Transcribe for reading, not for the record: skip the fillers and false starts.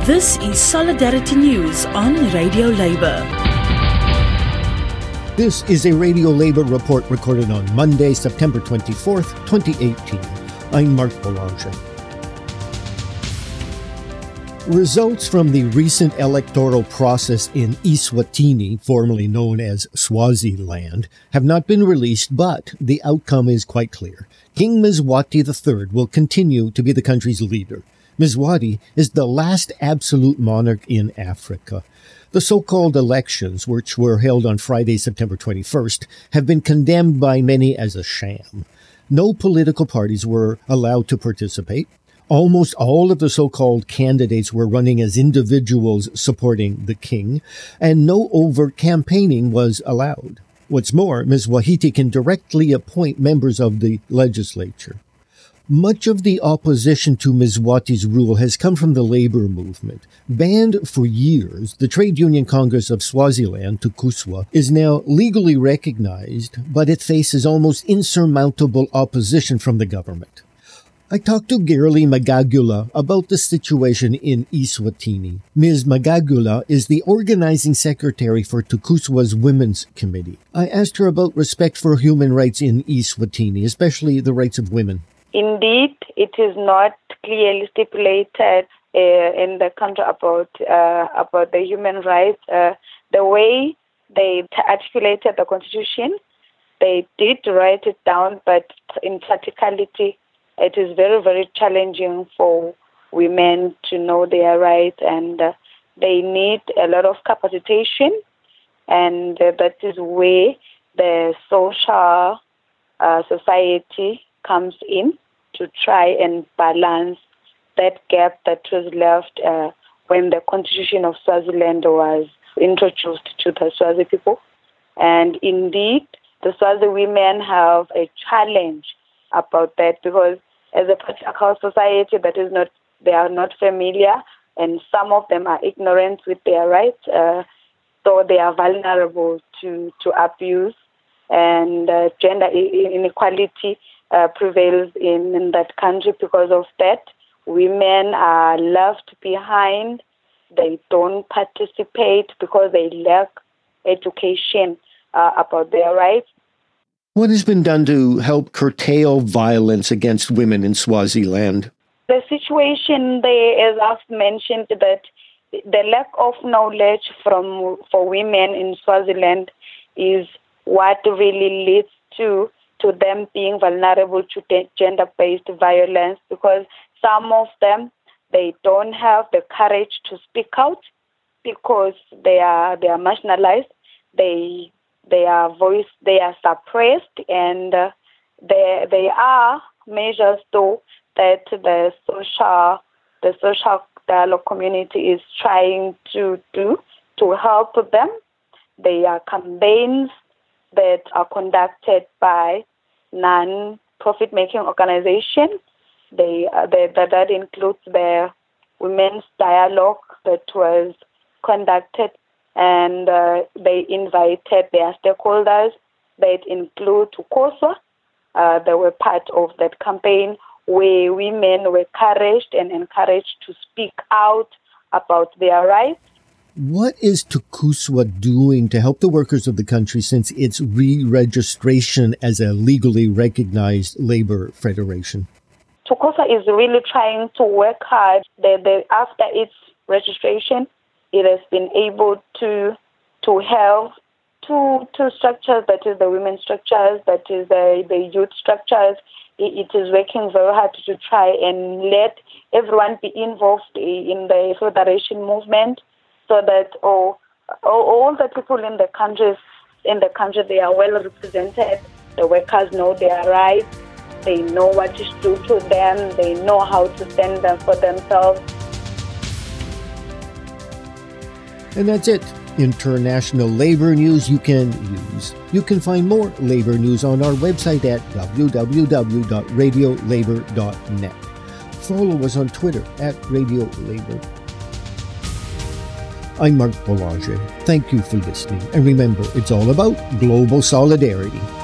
This is Solidarity News on Radio Labour. This is a Radio Labour report recorded on Monday, September 24th, 2018. I'm Mark Boulanger. Results from the recent electoral process in Eswatini, formerly known as Swaziland, have not been released, but the outcome is quite clear. King Mswati III will continue to be the country's leader. Mswati is the last absolute monarch in Africa. The so-called elections, which were held on Friday, September 21st, have been condemned by many as a sham. No political parties were allowed to participate. Almost all of the so-called candidates were running as individuals supporting the king, and no overt campaigning was allowed. What's more, Ms. Wahiti can directly appoint members of the legislature. Much of the opposition to Mswati's rule has come from the labor movement. Banned for years, the Trade Union Congress of Swaziland, TUCUSWA, is now legally recognized, but it faces almost insurmountable opposition from the government. I talked to Girly Magagula about the situation in Eswatini. Ms. Magagula is the organizing secretary for TUCUSWA's Women's Committee. I asked her about respect for human rights in Eswatini, especially the rights of women. Indeed, it is not clearly stipulated in the country about the human rights. The way they articulated the constitution, they did write it down, but in practicality, it is very, very challenging for women to know their rights, and they need a lot of capacitation, and that is where the social society comes in to try and balance that gap that was left when the Constitution of Swaziland was introduced to the Swazi people. And indeed, the Swazi women have a challenge about that, because as a patriarchal society they are not familiar, and some of them are ignorant with their rights, so they are vulnerable to abuse, and gender inequality prevails in that country. Because of that, women are left behind. They don't participate because they lack education about their rights. What has been done to help curtail violence against women in Swaziland? The situation there, as I've mentioned, that the lack of knowledge for women in Swaziland is what really leads to them being vulnerable to gender-based violence, because some of them, they don't have the courage to speak out because they are marginalized. They are suppressed, and there are measures though that the social dialogue community is trying to do to help them. There are campaigns that are conducted by non-profit making organizations. That includes the Women's Dialogue that was conducted, and they invited their stakeholders that include TUCUSWA. They were part of that campaign where women were encouraged to speak out about their rights. What is TUCUSWA doing to help the workers of the country since its re-registration as a legally recognized labor federation? TUCUSWA is really trying to work hard. After its registration, it has been able to have two structures, that is the women's structures, that is the youth structures. It is working very hard to try and let everyone be involved in the federation movement, so that all the people in the country, they are well represented. The workers know their rights. They know what is due to them. They know how to stand up for themselves. And that's it. International labor news you can use. You can find more labor news on our website at www.radiolabor.net. Follow us on Twitter at Radio Labor. I'm Mark Boulanger. Thank you for listening. And remember, it's all about global solidarity.